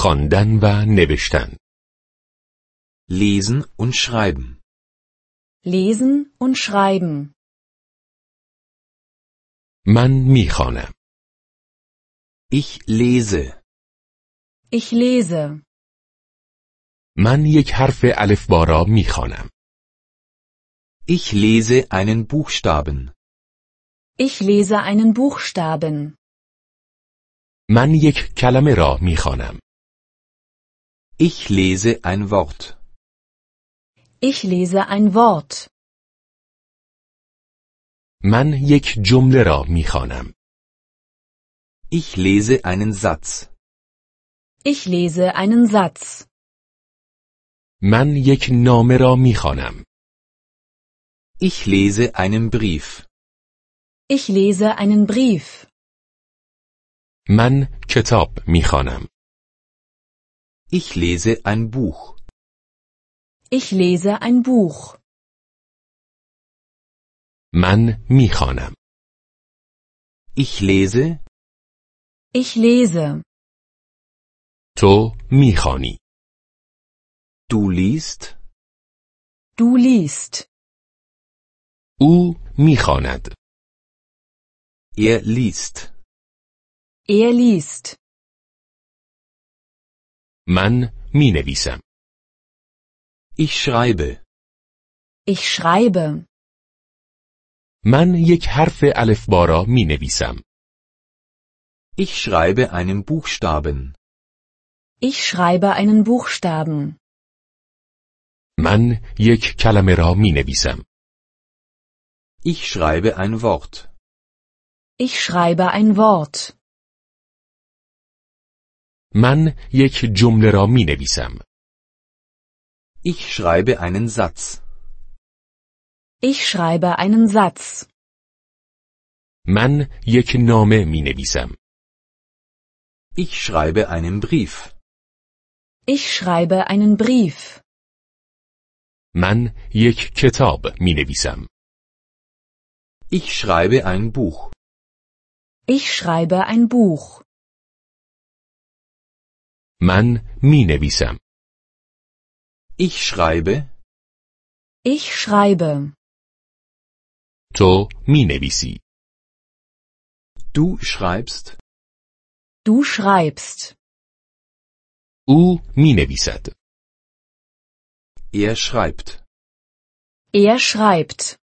خواندن و نوشتن. Lesen und schreiben. Lesen und schreiben. من میخوانم. Ich lese. Ich lese. من یک حرف الفبا را میخوانم. Ich lese einen Buchstaben. Ich lese einen Buchstaben. من یک کلمه را میخوانم. Ich lese ein Wort. Ich lese ein Wort. من یک جمله را میخوانم. Ich lese einen Satz. Ich lese einen Satz. من یک نامه را میخوانم. Ich lese einen Brief. Ich lese einen Brief. من کتاب میخوانم. Ich lese ein Buch. Ich lese ein Buch. من میخوانم. Ich lese. Ich lese. تو میخوانی. Du liest. Du liest. او میخواند. Er liest. Er liest. من مینویسم. Ich schreibe. Ich schreibe. من یک حرف الفبا را مینویسم. Ich schreibe einen Buchstaben. Ich schreibe einen Buchstaben. من یک کلمه را مینویسم. Ich schreibe ein Wort. Ich schreibe ein Wort. من یک جمله را مینویسم. Ich schreibe einen Satz. Ich schreibe einen Satz. من یک نامه مینویسم. Ich schreibe einen Brief. Ich schreibe einen Brief. من یک کتاب مینویسم. Ich schreibe ein Buch. Ich schreibe ein Buch. من مینویسم. Ich schreibe. Ich schreibe. تو مینویسی. Du schreibst. Du schreibst. او مینویسد. Er schreibt. Er schreibt.